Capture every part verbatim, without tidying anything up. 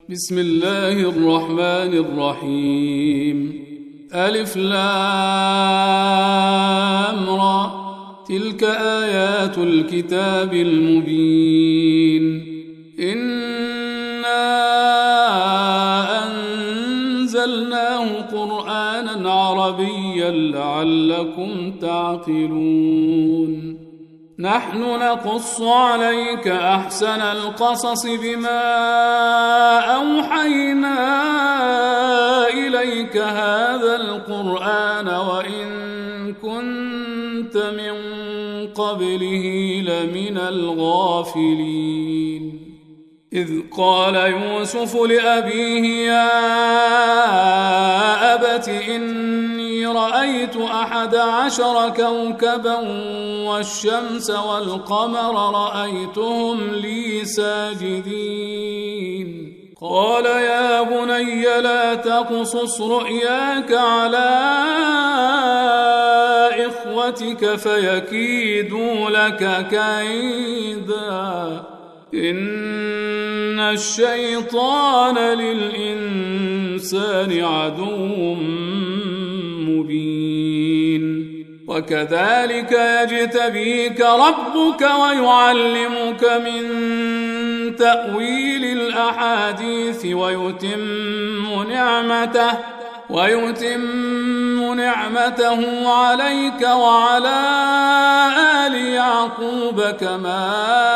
بسم الله الرحمن الرحيم. ألف لام را، تلك آيات الكتاب المبين. إنا أنزلناه قرآنا عربيا لعلكم تعقلون. نحن نقص عليك أحسن القصص بما أوحينا إليك هذا القرآن وإن كنت من قبله لمن الغافلين. إذ قال يوسف لأبيه يا أبت إني رأيت أحد عشر كوكبا والشمس والقمر رأيتهم لي ساجدين. قال يا بني لا تقصص رؤياك على إخوتك فيكيدوا لك كيدا إن الشيطان للإنسان عدو مبين. وكذلك يجتبيك ربك ويعلمك من تأويل الأحاديث ويتم نعمته ويتم نعمته عليك وعلى آل يعقوب كما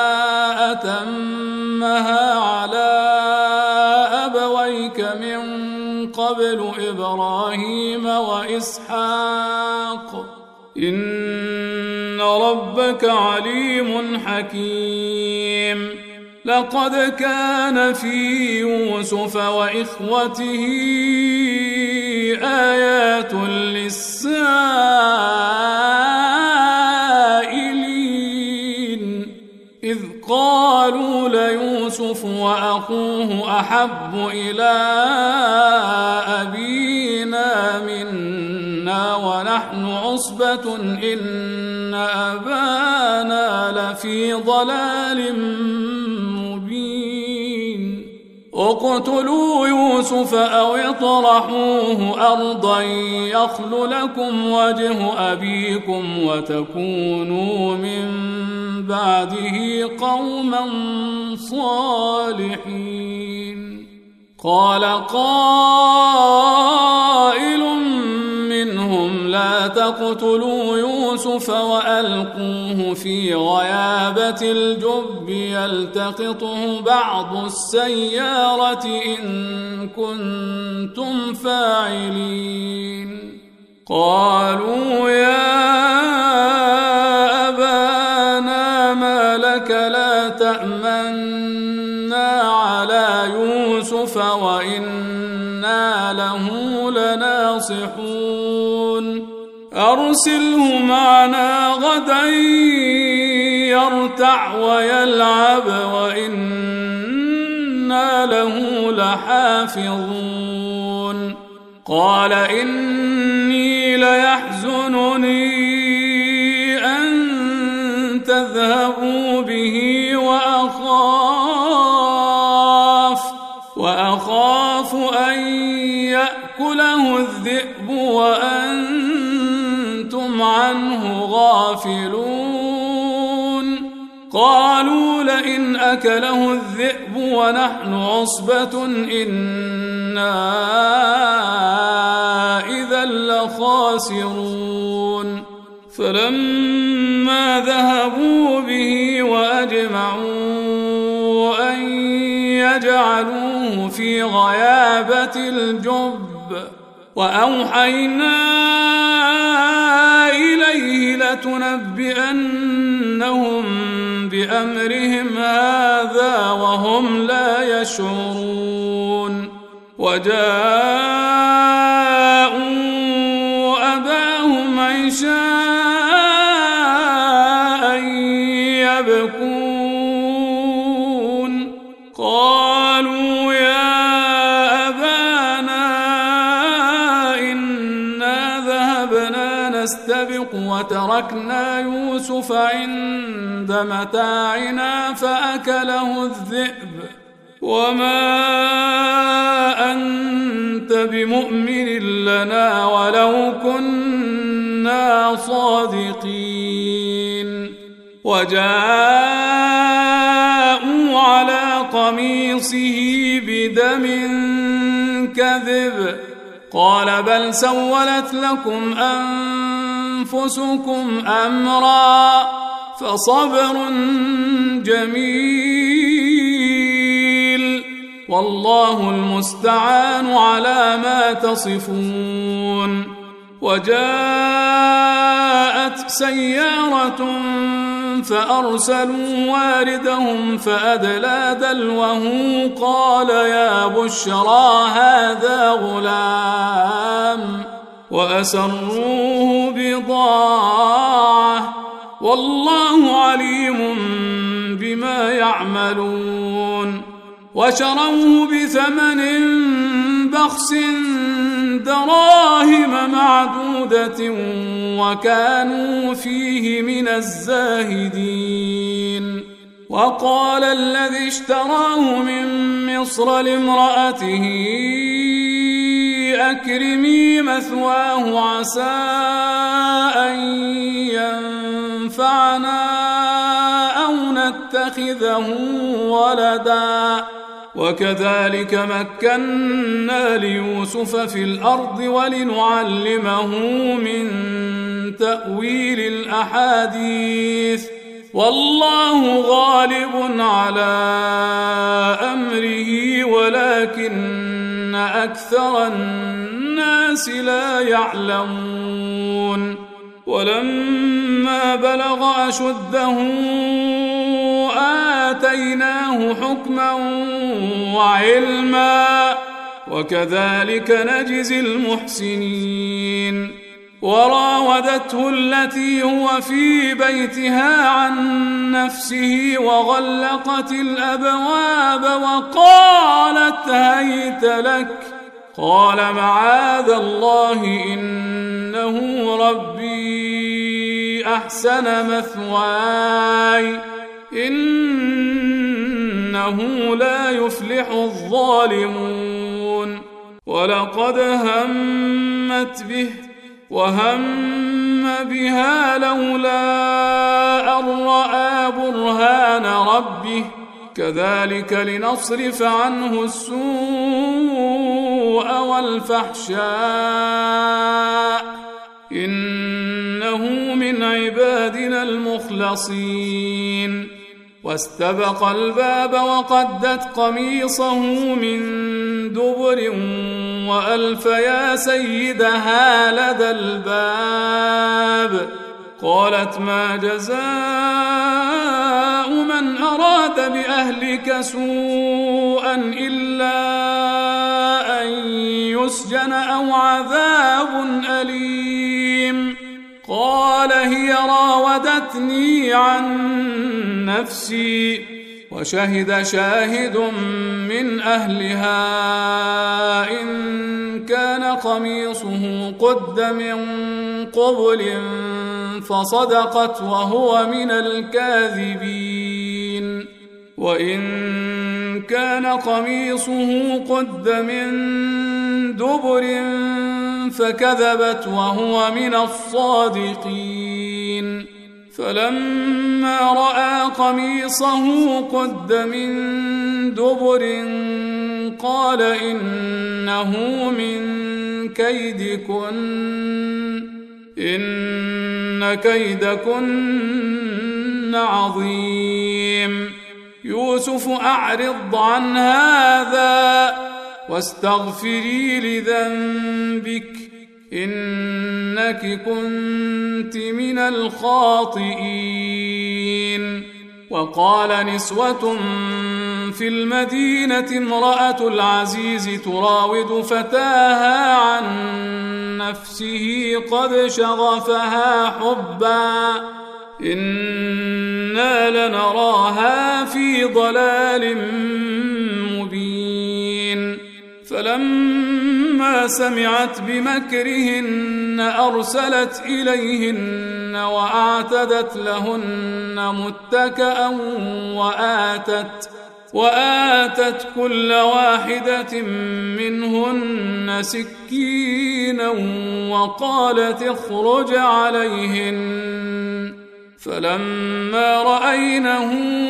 أتمها على أبويك من قبل إبراهيم وإسحاق إن ربك عليم حكيم. لقد كان في يوسف وإخوته آيات للسائلين إذ قالوا ليوسف وأخوه أحب إلى أبينا منا ونحن عصبة إن أبانا لفي ضلال مبين. اقتلوا يوسف أو اطرحوه أرضا يخل لكم وجه أبيكم وتكونوا من بعده قوما صالحين. قال قائل منهم لا تقتلوا يوسف وألقوه في غيابة الجب يلتقطه بعض السيارة إن كنتم فاعلين. قالوا يا أبانا ما لك لا تأمنا على يوسف وإنا له لناصحون. أرسله معنا غدا يرتع ويلعب وإنا له لحافظون. قال إني ليحزنني أن تذهبوا به وأخاف وأخاف أن يأكله الذئب وأنتم عنه غافلون. قالوا لئن أكله الذئب ونحن عصبة إنا إذا لخاسرون. فلما ذهبوا به وأجمعوا أن يجعلوه في غيابة الجب وأوحينا إليه لتنبئنهم بأمرهم هذا وهم لا يشعرون. وجاءوا أباهم عشاء يبكون. قالوا يا أبانا إنا ذهبنا نستبق وتركنا يوسف عند متاعنا فأكله الذئب وما أنت بمؤمن لنا ولو كنا صادقين. وجاءوا على قميصه بدم كذب قال بل سولت لكم أنفسكم أمرا فصبر جميل والله المستعان على ما تصفون. وجاءت سيارة فأرسلوا واردهم فأدلى دلوه قال يا بشرى هذا غلام وأسروه بضاعة والله عليم بما يعملون. وشروه بثمن بخس دراهم معدودة وكانوا فيه من الزاهدين. وقال الذي اشتراه من مصر لامرأته أكرمي مثواه عسى أن ينفعنا أو نتخذه ولدا وكذلك مكنا ليوسف في الأرض ولنعلمه من تأويل الأحاديث والله غالب على أمره ولكن أكثر الناس لا يعلمون. ولما بلغ أشده آتيناه حكما وعلما وكذلك نجزي المحسنين. وراودته التي هو في بيتها عن نفسه وغلقت الأبواب وقالت هيت لك قال معاذ الله إنه ربي أحسن مثواي إنه لا يفلح الظالمون. ولقد همت به وهم بها لولا أن رأى برهان ربه كذلك لنصرف عنه السوء والفحشاء إنه من عبادنا المخلصين. واستبق الباب وقدت قميصه من دبر وألف يا سيدها لدى الباب قالت ما جزاء من أراد بأهلك سوءا إلا أن يسجن أو عذاب أليم. قال هي راودتني عن نفسي وشهد شاهد من أهلها إن كان قميصه قد من قبل فصدقت وهو من الكاذبين وإن كان قميصه قد من دبر فكذبت وهو من الصادقين. فلما رأى قميصه قد من دبر قال إنه من كيدكن إن كيدكن عظيم. يوسف أعرض عن هذا واستغفري لذنبك إنك كنت من الخاطئين. وقال نسوة في المدينة امرأة العزيز تراود فتاها عن نفسه قد شغفها حبا إنا لنراها في ضلال مبين. فلما سمعت بمكرهن أرسلت إليهن وأعتدت لهن متكأ وآتت وآتت كل واحدة منهن سكينا وقالت اخرج عليهن فلما رأينه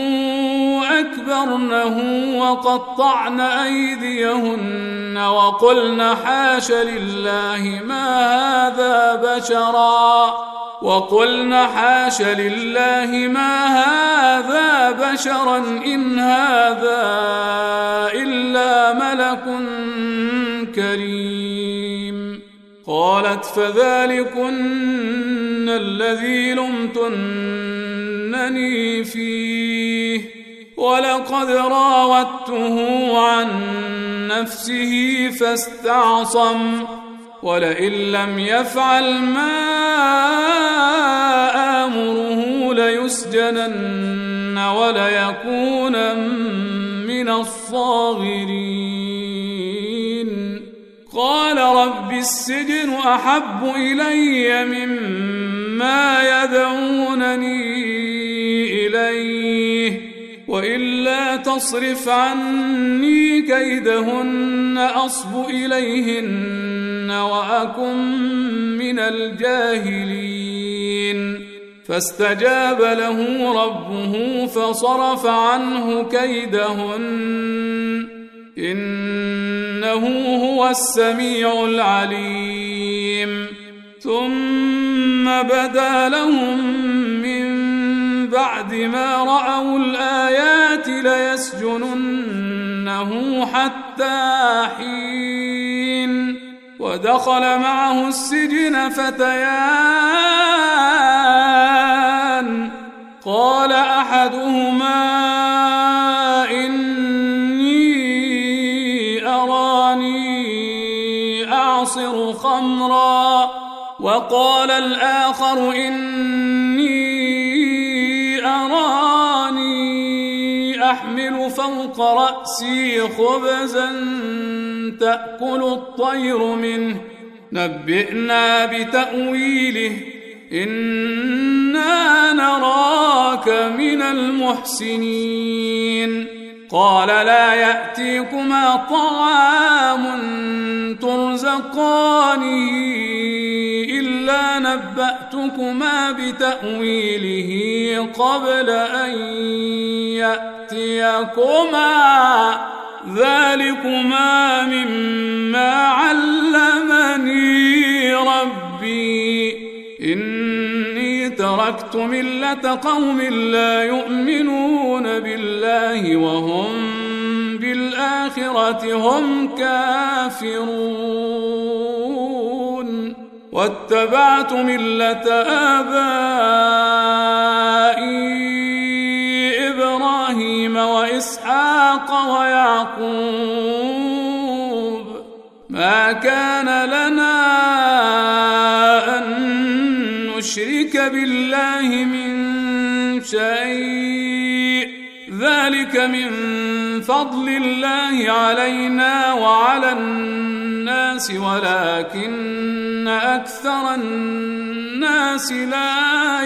أكبرنه وقطعن أيديهن وقلن حاش لله ما هذا بشرا وقلن حاش لله ما هذا بشرا إن هذا إلا ملك كريم. قالت فذلكن الذي لمتنني فيه ولقد راودته عن نفسه فاستعصم ولئن لم يفعل ما آمره ليسجنن وليكونا من الصاغرين. قال رب السجن أحب إلي مما يدعونني إليه وإلا تصرف عني كيدهن أصب إليهن وأكن من الجاهلين. فاستجاب له ربه فصرف عنه كيدهن إنه هو السميع العليم. ثم بدا لهم من بعد ما رأوا الآيات ليسجننه حتى حين. ودخل معه السجن فتيان قال أحدهما إني أراني أعصر خمرا وقال الآخر إني أراني أحمل فوق رأسي خبزا تأكل الطير منه نبئنا بتأويله إنا نراك من المحسنين. قال لا يأتيكما طعام ترزقانه إلا نبأتكما بتأويله قبل أن يأتيكما ذلكما مما علمني ربي إني تركت ملة قوم لا يؤمنون بالله وهم بالآخرة هم كافرون واتبعت ملة آبائي إبراهيم وإسحاق ويعقوب ما كان لنا أن نشرك بالله من شيء ذلك من فضل الله علينا وعلى الناس ولكن أكثر الناس لا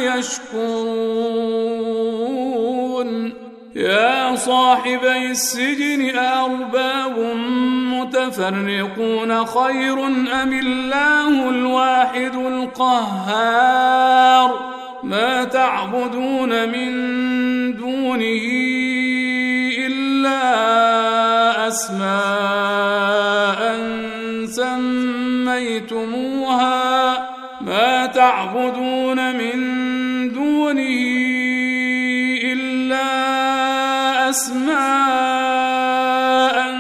يشكرون. يا صاحبي السجن أأرباب متفرقون خير أم الله الواحد القهار ما تعبدون من دونه إلا أسماء سميتموها ما تعبدون من دونه إلا أسماء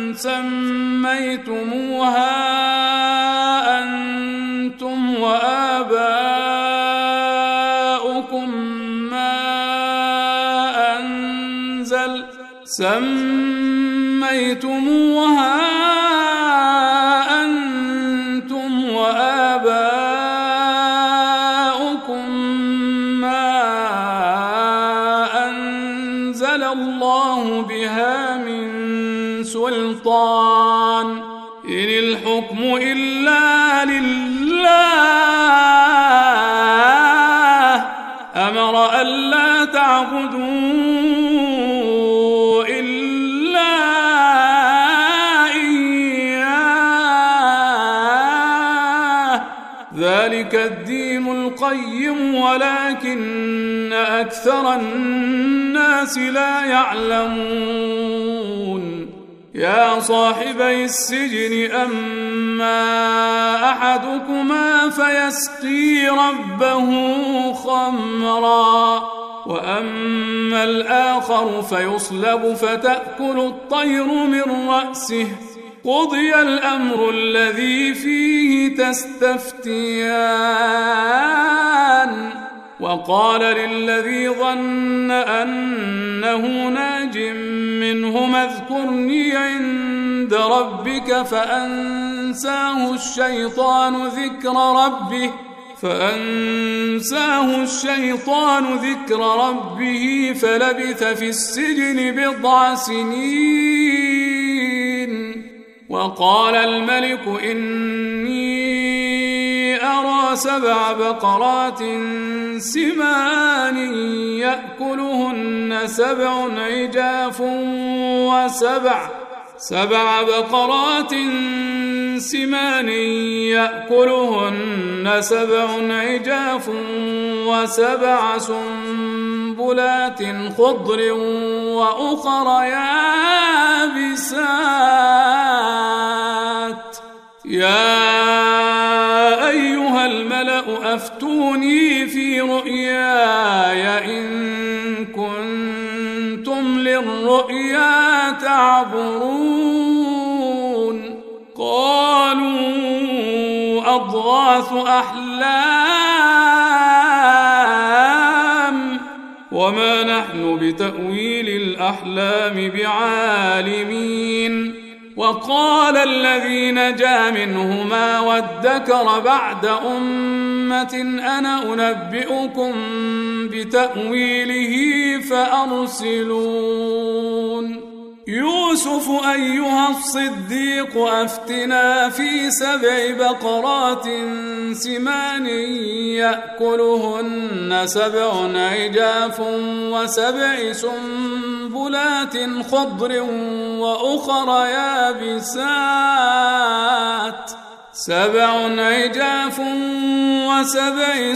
سميتموها أنتم وآباؤكم ما أنزل سميتموها أنتم وآباؤكم ما أنزل الله بها من سلطان إن الحكم إلا لله أمر ألا تعبدوا إلا ذلك الدين القيم ولكن أكثر الناس لا يعلمون يا صاحبي السجن أما أحدكما فيسقي ربه خمرا وأما الآخر فيصلب فتأكل الطير من رأسه قضي الأمر الذي فيه تستفتيان وقال للذي ظن أنه ناج منهما اذكرني عند ربك فأنساه الشيطان ذكر ربه فأنساه الشيطان ذكر ربه فلبث في السجن بضع سنين وقال الملك إني أرى سبع بقرات سمان يأكلهن سبع عجاف وسبع سبع بقرات سمان يأكلهن سبع عجاف وسبع سنبلات خضر وأخر يابسات يا أيها الملأ أفتوني في رؤياي إن كنتم للرؤيا تعبرون قالوا أضغاث أحلام وما نحن بتأويل الأحلام بعالمين وقال الذي نجا منهما وادكر بعد أمة أنا أنبئكم بتأويله فأرسلون يوسف أيها الصديق أفتنا في سبع بقرات سمان يأكلهن سبع عجاف وسبع سنبلات خضر وأخر يابسات سبع عجاف وسبع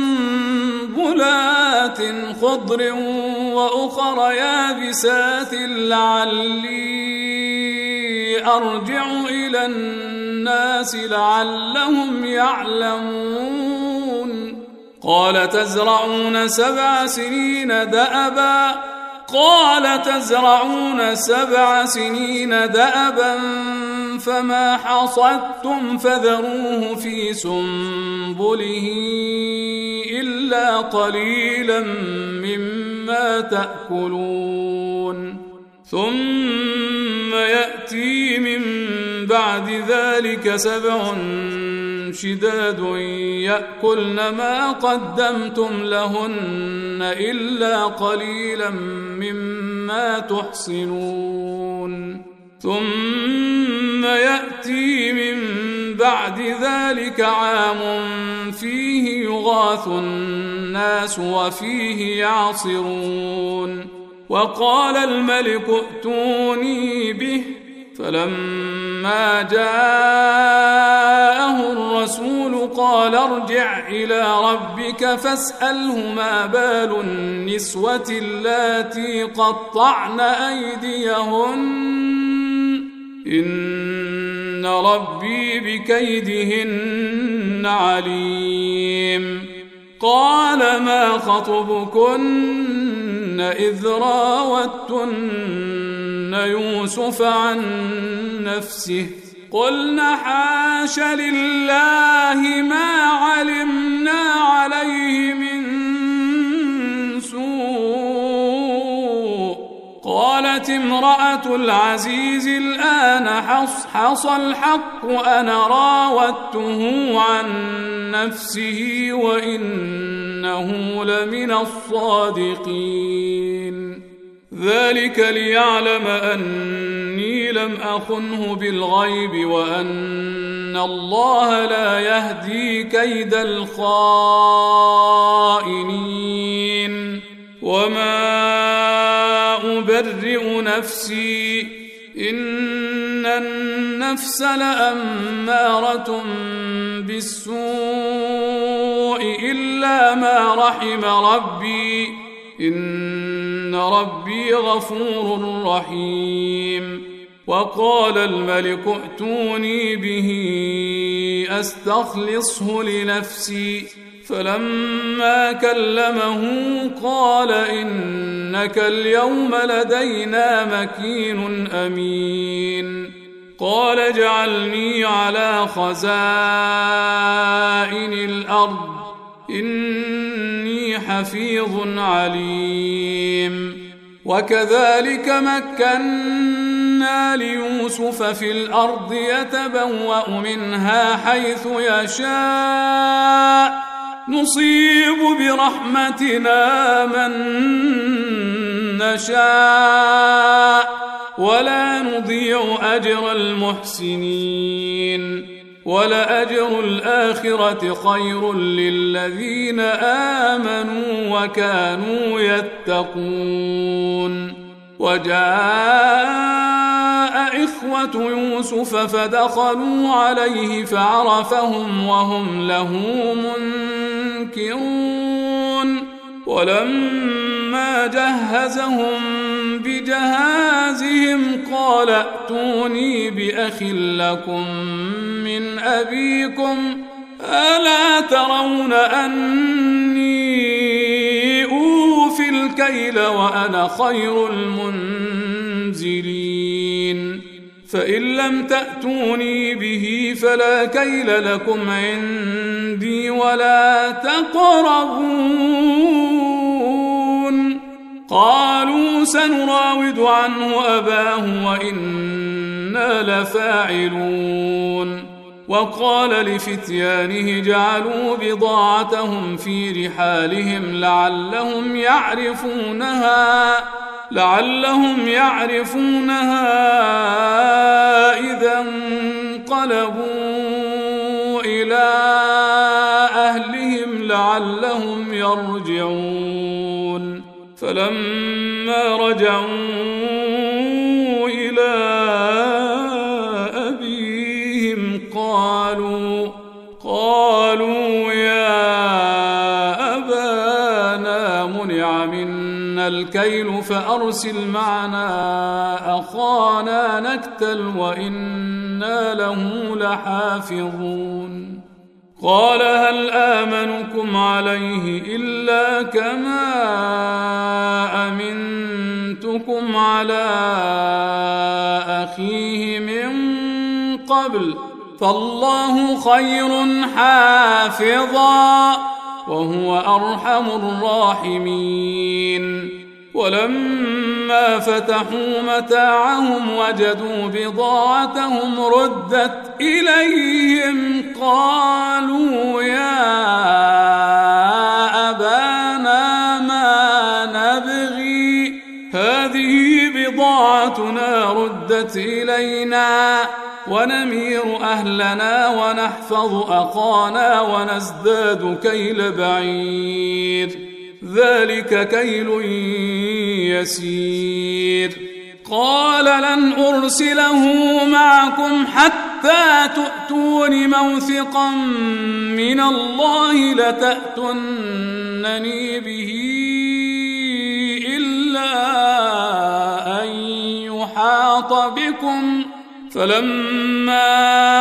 سنبلات خضر وأخر يابسات لعلي أرجع إلى الناس لعلهم يعلمون قال تزرعون سبع سنين دأبا قال تزرعون سبع سنين دأبا فما حصدتم فذروه في سنبله إلا قليلا مما تأكلون ثم يأتي من بعد ذلك سبع شداد يأكلن ما قدمتم لهن إلا قليلا مما تحصنون ثم يأتي من بعد ذلك عام فيه يغاث الناس وفيه يعصرون وقال الملك ائتوني به فلما جاءه الرسول قال ارجع إلى ربك فاسأله ما بال النسوة اللاتي قطعن أيديهن إن ربي بكيدهن عليم قال ما خطبكن إذ راوتن يوسف عن نفسه قلنا حاش لله ما علمنا عليه من سوء قالت امرأة العزيز الآن حصحص الحق أنا راودته عن نفسه وإنه لمن الصادقين ذلك ليعلم أني لم أخنه بالغيب وأن الله لا يهدي كيد الخائنين وما أبرئ نفسي إن النفس لأمارة بالسوء إلا ما رحم ربي إن ربي غفور رحيم. وقال الملك ائتوني به أستخلصه لنفسي فلما كلمه قال إنك اليوم لدينا مكين أمين. قال اجعلني على خزائن الأرض إني حفيظ عليم. وكذلك مكنا ليوسف في الأرض يتبوأ منها حيث يشاء نصيب برحمتنا من نشاء ولا نضيع أجر المحسنين. ولأجر الآخرة خير للذين آمنوا وكانوا يتقون. وجاء إخوة يوسف فدخلوا عليه فعرفهم وهم له منكرون. ولما جهزهم بجهازهم قال ائتوني بأخ لكم من أبيكم ألا ترون أني أوفي الكيل وأنا خير المنزلين. فإن لم تأتوني به فلا كيل لكم عندي ولا تقربون. قالوا سنراود عنه أباه وإنا لفاعلون. وقال لفتيانه جعلوا بضاعتهم في رحالهم لعلهم يعرفونها لعلهم يعرفونها إذا انقلبوا إلى أهلهم لعلهم يرجعون. فلما رجعوا إلى أبيهم قالوا قالوا يا أبانا منع منا الكيل فأرسل معنا أخانا نكتل وإنا له لحافظون. قال هل آمنكم عليه إلا كما أمنتكم على أخيه من قبل فالله خير حافظا وهو أرحم الراحمين. ولما فتحوا متاعهم وجدوا بضاعتهم ردت إليهم قالوا يا أبانا ما نبغي هذه بضاعتنا ردت إلينا ونمير أهلنا ونحفظ أخانا ونزداد كيل بعير ذلك كيل يسير. قال لن أرسله معكم حتى تؤتون موثقا من الله لتأتونني به إلا أن يحاط بكم. فلما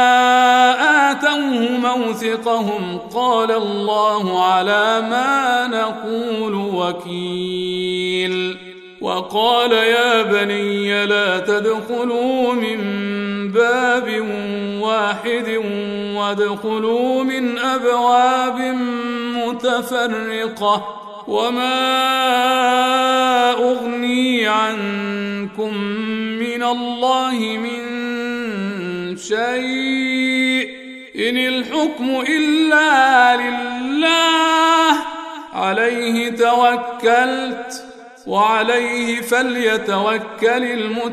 آتوه موثقهم قال الله على ما نقول وكيل. وقال يا بني لا تدخلوا من باب واحد وادخلوا من أبواب متفرقة وما أغني عنكم من الله من شيء إن الحكم إلا لله عليه توكلت وعليه فليتوكل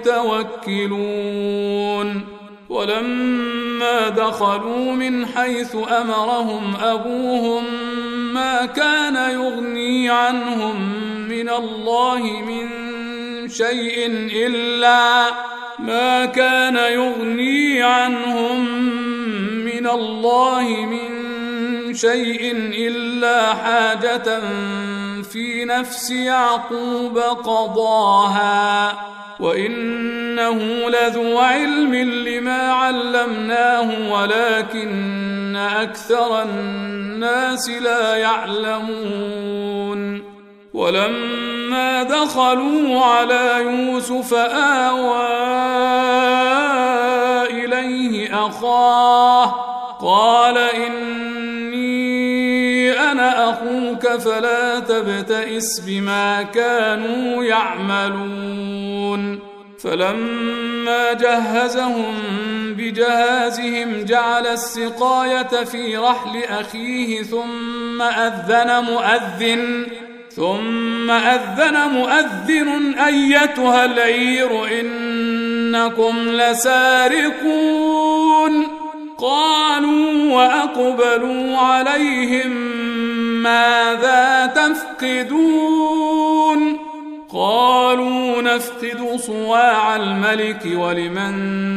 المتوكلون. ولما دخلوا من حيث أمرهم أبوهم ما كان يغني عنهم من الله من شيء إلا ما كان يغني عنهم من الله من شيء إلا حاجة في نفس يعقوب قضاها وإنه لذو علم لما علمناه ولكن أكثر الناس لا يعلمون ولما دخلوا على يوسف آوى إليه أخاه قال إني أنا أخوك فلا تبتئس بما كانوا يعملون فلما جهزهم بجهازهم جعل السقاية في رحل أخيه ثم أذن مؤذن ثم أذن مؤذن أيتها العير إنكم لسارقون قالوا وأقبلوا عليهم ماذا تفقدون قالوا نفقد صواع الملك ولمن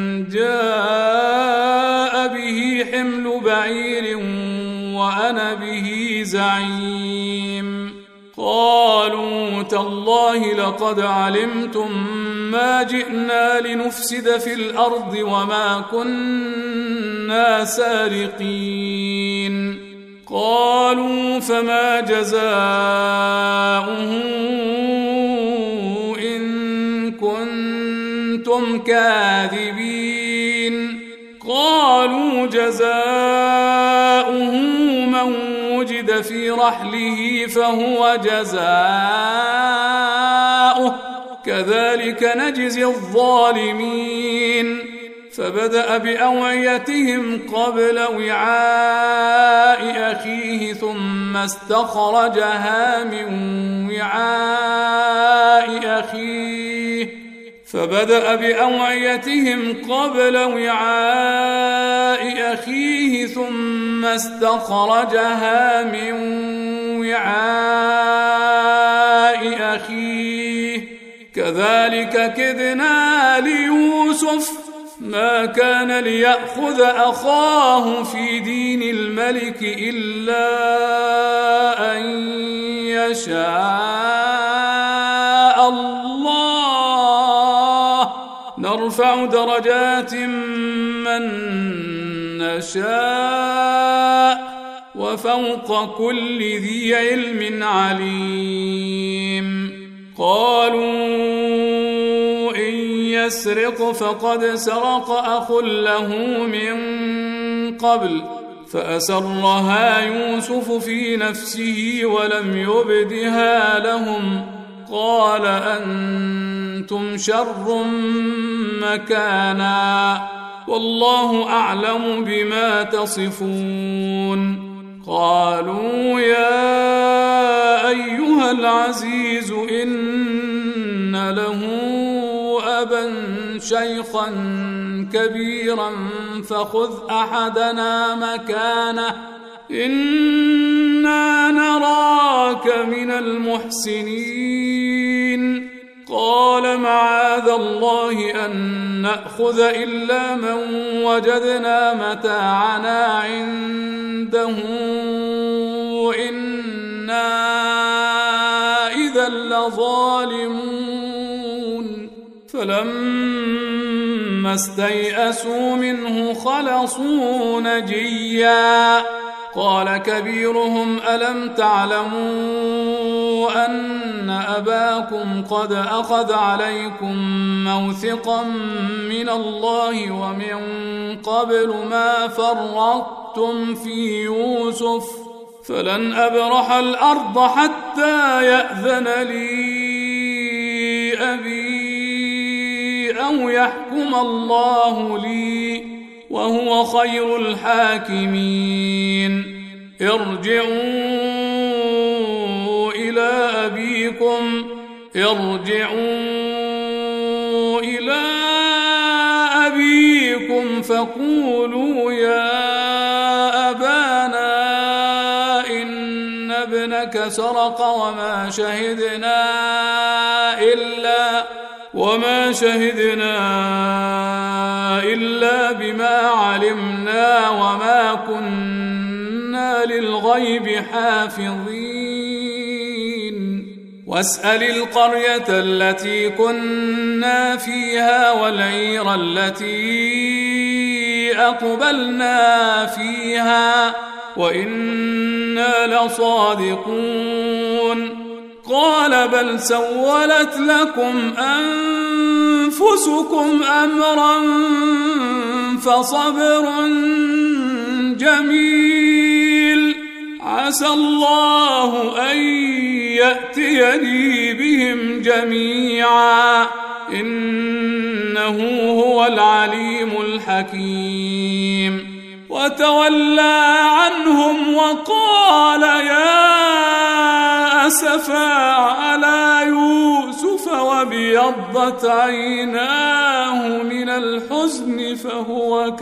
جاء به حمل بعير وأنا به زعيم قالوا تالله لقد علمتم ما جئنا لنفسد في الأرض وما كنا سارقين قالوا فما جزاؤه إن كنتم كاذبين قالوا جزاؤه من وجد في رحله فهو جزاؤه كذلك نجزي الظالمين فبدأ بأوعيتهم قبل وعاء أخيه ثم استخرجها من وعاء أخيه فبدأ بأوعيتهم قبل وعاء أخيه ثم استخرجها من وعاء أخيه كذلك كدنا ليوسف ما كان ليأخذ أخاه في دين الملك إلا أن يشاء الله نرفع درجات من نشاء وفوق كل ذي علم عليم قالوا إن يسرق فقد سرق أخ له من قبل فأسرها يوسف في نفسه ولم يبدها لهم قال أنتم شر مكانا والله أعلم بما تصفون قالوا يا أيها العزيز إن له أبا شيخا كبيرا فخذ أحدنا مكانه إنا نراك من المحسنين قال معاذ الله أن نأخذ إلا من وجدنا متاعنا عنده إنا إذا لظالمون فلما استيئسوا منه خلصوا نجيا قال كبيرهم ألم تعلموا أن أباكم قد أخذ عليكم موثقا من الله ومن قبل ما فرطتم في يوسف فلن أبرح الأرض حتى يأذن لي أبي أو يحكم الله لي وهو خير الحاكمين ارجعوا إلى أبيكم ارجعوا إلى أبيكم فقولوا يا أبانا إن ابنك سرق وما شهدنا إلا وما شهدنا إلا بما علمنا وما كنا للغيب حافظين واسأل القرية التي كنا فيها والعير التي أقبلنا فيها وإنا لصادقون قال بل سولت لكم أنفسكم أمرا فصبر جميل عسى الله أن يأتيني بهم جميعا إنه هو العليم الحكيم وتولى عنهم وقال يا أسفا على يوسف وابيضت عيناه من الحزن فهو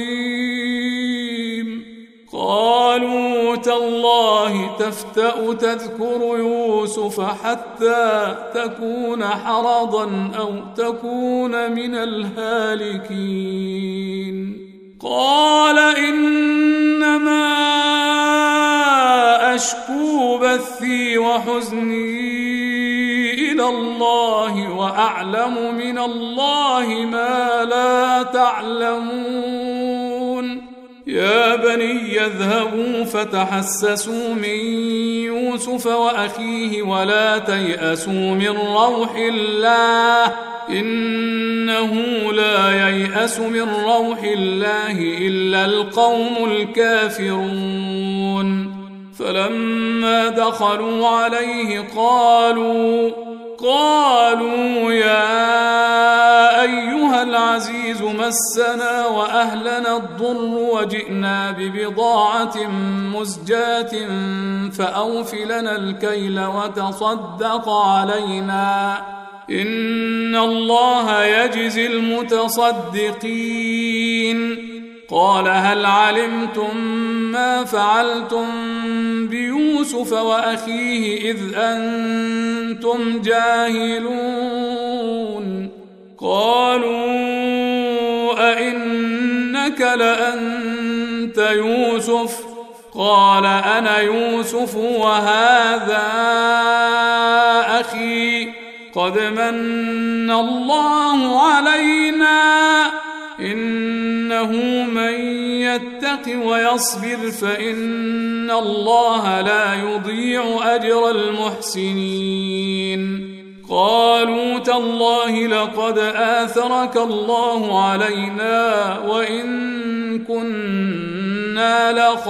كظيم قالوا تالله تفتأ تذكر يوسف حتى تكون حرضا أو تكون من الهالكين قال إنما أشكو بثي وحزني إلى الله وأعلم من الله ما لا تعلمون يا بني اذهبوا فتحسسوا من يوسف وأخيه ولا تيأسوا من روح الله إنه لا ييأس من روح الله إلا القوم الكافرون فلما دخلوا عليه قالوا قالوا يا أيها العزيز مسنا وأهلنا الضر وجئنا ببضاعة مزجاة فأوف لنا الكيل وتصدق علينا إن الله يجزي المتصدقين قال هل علمتم ما فعلتم بيوسف وأخيه إذ أنتم جاهلون قالوا أئنك لأنت يوسف قال أنا يوسف وهذا أخي قد من الله علينا إنه من يتق ويصبر فإن الله لا يضيع أجر المحسنين قالوا تالله لقد آثرك الله علينا وإن كنا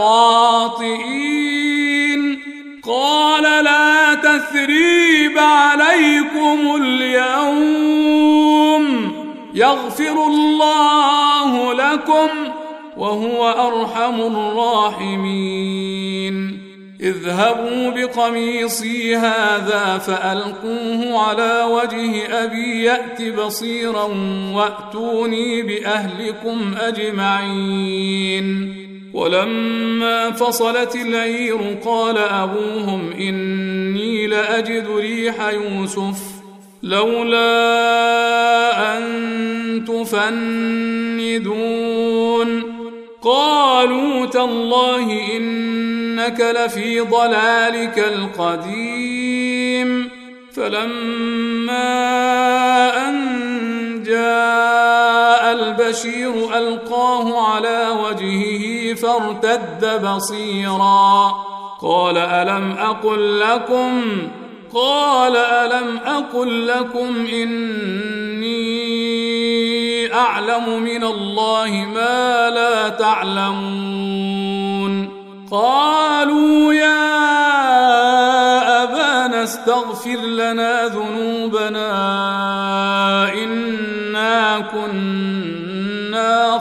لخاطئين قال لا تثريب عليكم اليوم يغفر الله لكم وهو أرحم الراحمين اذهبوا بقميصي هذا فألقوه على وجه أبي يأت بصيرا وأتوني بأهلكم أجمعين ولما فصلت العير قال أبوهم إني لأجد ريح يوسف لولا أن تفندون قالوا تالله إنك لفي ضلالك القديم فلما أن جاء البشير ألقاه على وجهه فارتد بصيرا قال ألم أقل لكم قال ألم أقل لكم إني أعلم من الله ما لا تعلمون قالوا يا أبانا استغفر لنا ذنوبنا إنا كنا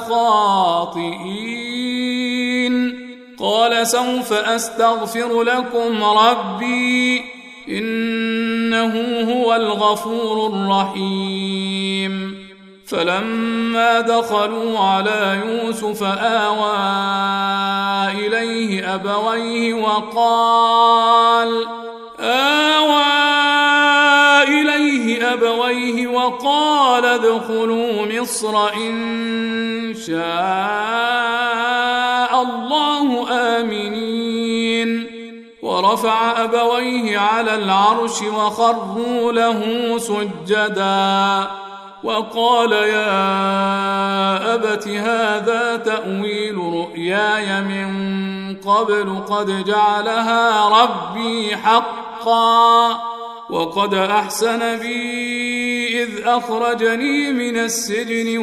خاطئين قال سوف أستغفر لكم ربي إنه هو الغفور الرحيم فلما دخلوا على يوسف آوى إليه أبويه وقال آوى إليه أبويه وقال ادخلوا مصر إن شاء الله آمنين ورفع أبويه على العرش وخروا له سجدا وقال يا أبت هذا تأويل رؤياي من قبل قد جعلها ربي حقا وقد أحسن بي إذ أخرجني من السجن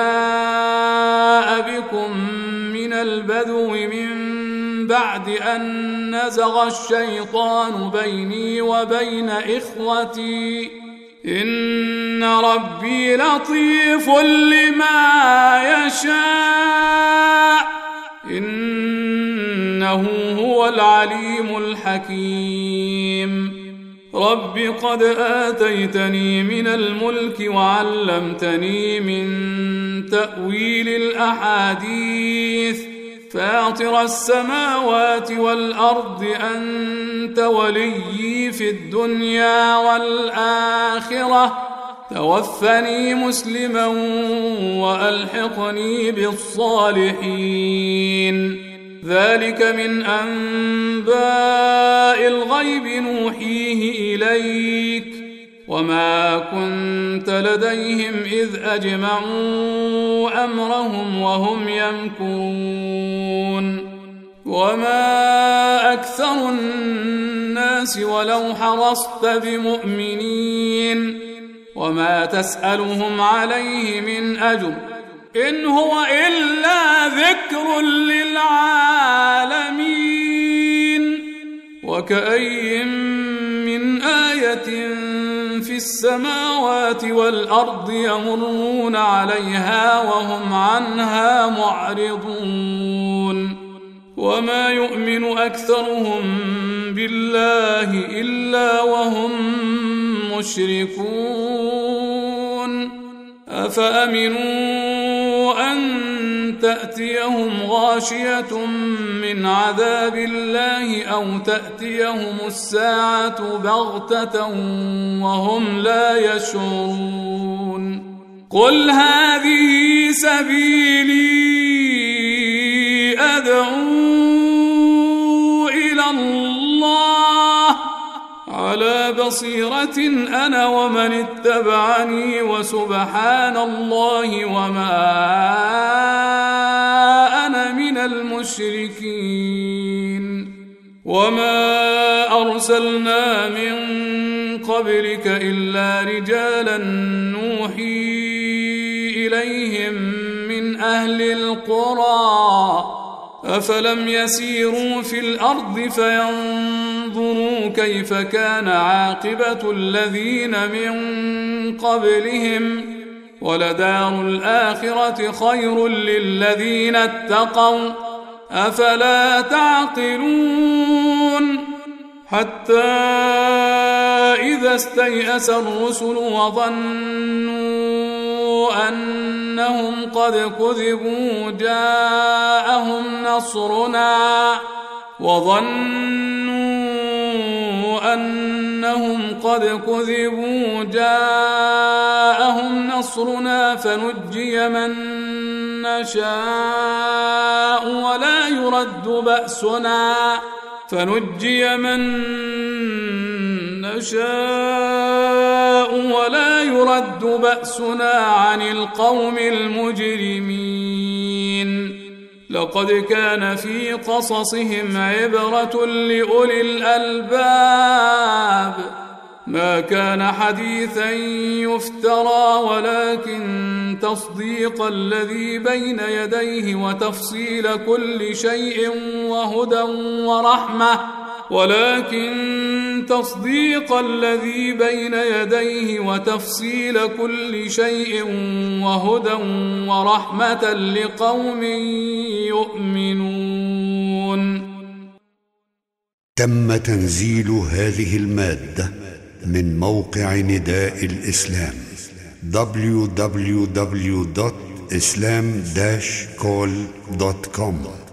وجاء بكم من البدو من بعد أن نزغ الشيطان بيني وبين إخوتي إن ربي لطيف لما يشاء إنه هو العليم الحكيم رب قد آتيتني من الملك وعلمتني من تأويل الأحاديث فاطر السماوات والأرض أنت وليي في الدنيا والآخرة توفني مسلما وألحقني بالصالحين ذلك من أنباء الغيب نوحيه إليك وما كنت لديهم إذ أجمعوا أمرهم وهم يمكرون وما أكثر الناس ولو حرصت بمؤمنين وما تسألهم عليه من أجر إن هو إلا ذكر للعالمين وكأي من آية في السماوات والأرض يمرون عليها وهم عنها معرضون وما يؤمن أكثرهم بالله إلا وهم مشركون أفأمنوا أن تأتيهم غاشية من عذاب الله أو تأتيهم الساعة بغتة وهم لا يشعرون قل هذه سبيلي أدعو إلى الله على بصيرة أنا ومن اتبعني وسبحان الله وما أنا من المشركين وما أرسلنا من قبلك إلا رجالا نوحي إليهم من أهل القرى أفلم يسيروا في الأرض فينظروا كيف كان عاقبة الذين من قبلهم ولدار الآخرة خير للذين اتقوا أفلا تعقلون حتى إذا استيأس الرسل وظنوا أنهم قد كذبوا جاءهم نصرنا وظنوا أنهم قد كذبوا جاءهم نصرنا فنجي من نشاء ولا يرد بأسنا فنجي من نشاء ولا يرد بأسنا عن القوم المجرمين لقد كان في قصصهم عبرة لأولي الألباب ما كان حديثا يفترى ولكن تصديق الذي بين يديه وتفصيل كل شيء وهدى ورحمة ولكن تصديق الذي بين يديه وتفصيل كل شيء وهدى ورحمة لقوم يؤمنون. تم تنزيل هذه المادة من موقع نداء الإسلام دبليو دبليو دبليو دوت إسلام داش كول دوت كوم.